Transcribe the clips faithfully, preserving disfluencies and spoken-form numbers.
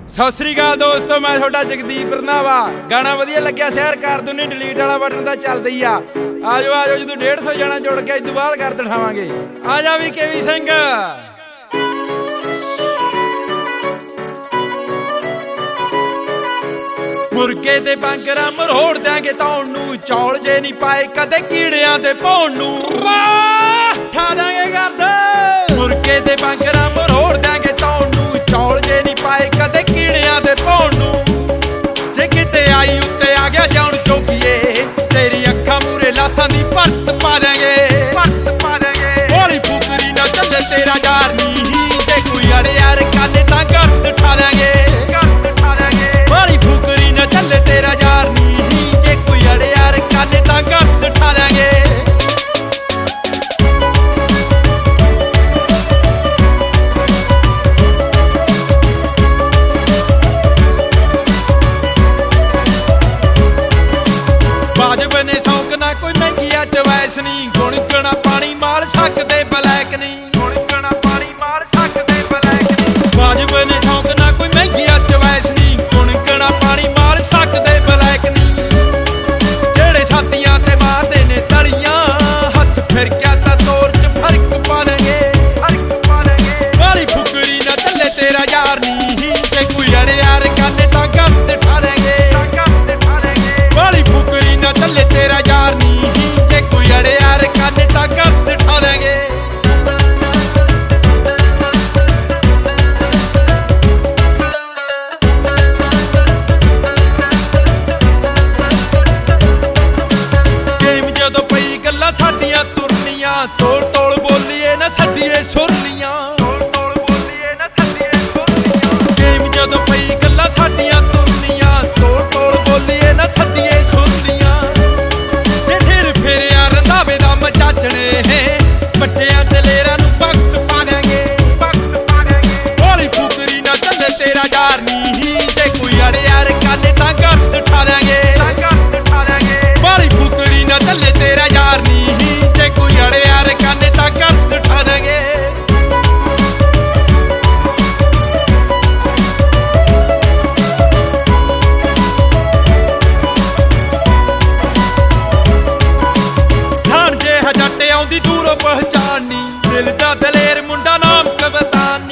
ਸਤਿ ਸ੍ਰੀ ਅਕਾਲ ਦੋਸਤੋ, ਮੈਂ ਤੁਹਾਡਾ ਜਗਦੀਪ ਰੰਧਾਵਾ। ਗਾਣਾ ਵਧੀਆ ਲੱਗਿਆ ਸ਼ੇਅਰ ਕਰ ਦੋ, ਨਹੀਂ ਡਿਲੀਟ ਵਾਲਾ ਬਟਨ ਤਾਂ ਚੱਲਦਾ ਹੀ ਆ। ਆਜੋ ਆਜੋ ਜਦੋਂ ਡੇਢ ਸੌ ਜਾਣਾ ਜੁੜ ਕੇ ਇਸ ਤੋਂ ਬਾਅਦ ਕਰ ਦਿਖਾਵਾਂਗੇ। ਆ ਜਾ ਵੀ ਕੇਵੀ ਸਿੰਘ। ਮੁਰਗੇ ਤੇ ਬਾਂਗਰਾਂ ਮਰੋੜ ਦਿਆਂਗੇ ਤੌਣ ਨੂੰ, ਚੌਲ ਜੇ ਨਹੀਂ ਪਾਏ ਕਦੇ ਕੀੜਿਆਂ ਦੇ ਭੌਣ ਨੂੰ। ਠਾ ਦਾਂਗੇ ਗਰਦ ਮੁਰਗੇ ਤੇ ਬਾਂਗਰਾਂ ਮਰੋੜ ਦਿਆਂਗੇ ਤੌਣ ਨੂੰ, ਚੌਲ ਜੇ ਨਹੀਂ ਪਾਏ ਕਦੇ ਕੀੜਿਆਂ ਦੇ ਭੌਣ ਨੂੰ। ਜੇ ਕਿਤੇ ਆਈ ਉੱਤੇ ਆ ਗਿਆ ਜਾਣ ਜੋਗੀਏ, ਤੇਰੀ ਅੱਖਾਂ ਮੂਰੇ ਲਾਸਾਂ ਦੀ ਭਰਤ ਪਾ ਦਿਆਂਗੇ। ਹੌਲੀ ਫੁਕਰੀ ਨਾ ਚੱਲੇ ਤੇਰਾ ਯਾਰ ਨੀ, ਜੇ ਕੋਈ ਅੜੇ ਯਾਰ ਕਾਨੇ ਤਾਂ ਗਰਦ ਠਾ ਦਿਆਂਗੇ। ਹੌਲੀ ਫੁਕਰੀ ਨਾ ਚੱਲੇ ਤੇਰਾ ਯਾਰ ਨੀ, ਜੇ ਕੋਈ ਅੜੇ ਯਾਰ ਕਾਨੇ ਤਾਂ ਗਰਦ ਠਾ ਦਿਆਂਗੇ। ਵਾਜਬ ਨੇ ਸੌਂਕ ਨਾ ਕੋਈ ਮਹਿੰਗੀਆ ਚਵੈਸ ਨੀ, ਗੁਣਗਣਾ ਪਾਣੀ ਮਾਲ ਸਕਦੇ ਬਲੈਕ ਨੀ। ਗੁਣਗਣਾ ਪਾਣੀ ਮਾਲ ਸਕਦੇ ਬਲੈਕ ਨੀ। ਵਾਜਬ ਨੇ ਸੌਂਕ ਨਾ ਕੋਈ ਮਹਿੰਗੀਆ ਚਵੈਸ ਨੀ, ਗੁਣਗਣਾ ਪਾਣੀ ਮਾਲ ਸਕਦੇ ਬਲੈਕ ਨੀ। ਜਿਹੜੇ ਸਾਥੀਆਂ ਤੇ ਮਾਰਦੇ ਨੇ ਤਲੀਆਂ, ਹੱਥ ਫਿਰ ਗਿਆ ਤਾਂ ਤੋਰ ਚ ਫਰਕ ਪਾ ਲੈਂਗੇ। ਵਾਲੀ ਫੁਕਰੀ ਨਾ ਚੱਲੇ ਤੇਰਾ ਯਾਰ ਨੀ, ਜੇ ਕੋਈ ਅੜੇ ਯਾਰ ਕਾਨੇ ਤਾਂ ਗਰਦ ਠਾ ਦੇਂਗੇ। ਵਾਲੀ ਫੁਕਰੀ ਨਾ ਚੱਲੇ ਤੇਰਾ ਯਾਰ ਨੀ, ਜੇ ਕੋਈ ਅੜੇ ਯਾਰ ਕਾਨੇ ਤਾਂ ਗਰਦ ਠਾ ਦੇਂਗੇ। ਗੇਮ ਜਦੋਂ ਪਈ ਗੱਲਾਂ ਸਾਡੀਆਂ ਤੁਰਨੀਆਂ, ਤੋਲ ਤੋਲ ਬੋਲੀਏ ਨਾ ਛੱਡੀਏ ਸੁਰਲੀਆਂ। ਗੇਮ ਜਦੋਂ ਪਈ ਗੱਲਾਂ ਸਾਡੀਆਂ ਤੁਰਨੀਆਂ, ਤੋਲ ਤੋਲ ਬੋਲੀਏ ਨਾ ਛੱਡੀਏ ਸੁਰਲੀਆਂ। ਜੇ ਸਿਰ ਫੇਰਿਆ ਰੰਧਾਵੇ ਦਾ ਮਚਾਚਣੇ, ਵੱਡਿਆਂ ਦਲੇਰਾਂ ਨੂੰ ਵਕਤ ਪਾ ਦਿਆਂਗੇ। ਹੌਲੀ ਫੁਕਰੀ ਨਾ ਚੱਲੇ ਤੇਰਾ ਯਾਰ ਨੀ, ਜੇ ਕੋਈ ਅੜੇ ਯਾਰ ਕਾਨੇ ਤਾਂ ਗਰਦ ਠਾ ਦਿਆਂਗੇ। ਹੌਲੀ ਫੁਕਰੀ ਨਾ ਚੱਲੇ ਤੇਰਾ ਯਾਰ ਨੀ, ਜੇ ਕੋਈ ਅੜੇ ਯਾਰ ਕਾਨੇ ਤਾਂ ਗਰਦ ਠਾ ਦਿਆਂਗੇ। ਜੱਟ ਆਉਂਦੀ ਦੂਰੋਂ ਪਹਿਚਾਨੀ, ਦਿਲ ਦਾ ਦਲੇਰ ਮੁੰਡਾ ਨਾਮ ਕਵਤਾਨੀ।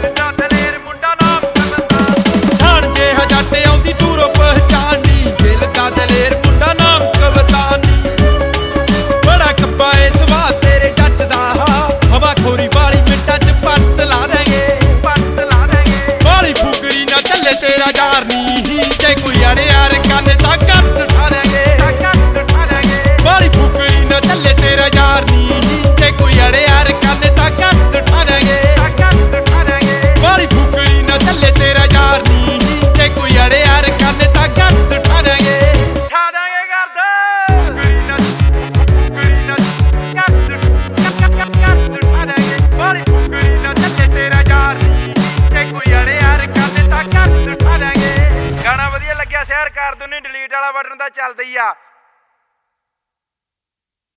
ਸਾਣ ਜੇ ਜੱਟ ਆਉਂਦੀ ਦੂਰੋਂ ਪਹਿਚਾਨੀ, ਦਿਲ ਦਾ ਦਲੇਰ ਮੁੰਡਾ ਨਾਮ ਕਵਤਾਨੀ। ਬੜਾ ਕੱਬਾ ਏ ਸੁਭਾਅ ਤੇਰੇ ਜੱਟ ਦਾ, ਹਵਾ ਖੋਰੀ ਵਾਲੀ ਮਿੰਟਾਂ ਚ ਪੱਟ ਲਾ ਦੇਂਗੇ। ਵਾਲੀ ਫੁਕਰੀ ਨਾ ਚੱਲੇ ਤੇਰਾ ਯਾਰ ਨੀ, ਜੇ ਕੋਈ ਅੜੇ ਯਾਰ ਕਾਨੇ ਤਾਂ ਗਰਦ ਠਾ ਦੇਂਗੇ। ਵਾਲੀ ਫੁਕਰੀ ਨਾ ਚੱਲੇ ਤੇਰਾ ਯਾਰ ਨੀ, ਜੇ ਕੋਈ ਅੜੇ ਯਾਰ ਕਾਨੇ ਤਾਂ ਗਰਦ ਠਾ ਦੇਂਗੇ। ਵਾਲੀ ਫੁਕਰੀ ਨਾ ਚੱਲੇ ਤੇਰਾ ਯਾਰ ਨੀ, ਜੇ ਕੋਈ ਅੜੇ ਯਾਰ ਕਾਨੇ ਤਾਂ ਗਰਦ ਠਾ ਦੇਂਗੇ। ਠਾ ਦੇਂਗੇ ਗਰਦ। ਵਾਲੀ ਫੁਕਰੀ ਨਾ ਚੱਲੇ ਤੇਰਾ ਯਾਰ ਨੀ, ਜੇ ਕੋਈ ਅੜੇ ਯਾਰ ਕਾਨੇ ਤਾਂ ਗਰਦ ਠਾ ਦੇਂਗੇ। ਗਾਣਾ ਵਧੀਆ ਲੱਗਿਆ ਸ਼ੇਅਰ ਕਰ ਦੋ, ਨਹੀਂ ਡਿਲੀਟ ਵਾਲਾ ਬਟਨ ਤਾਂ ਚੱਲਦਾ ਹੀ ਆ।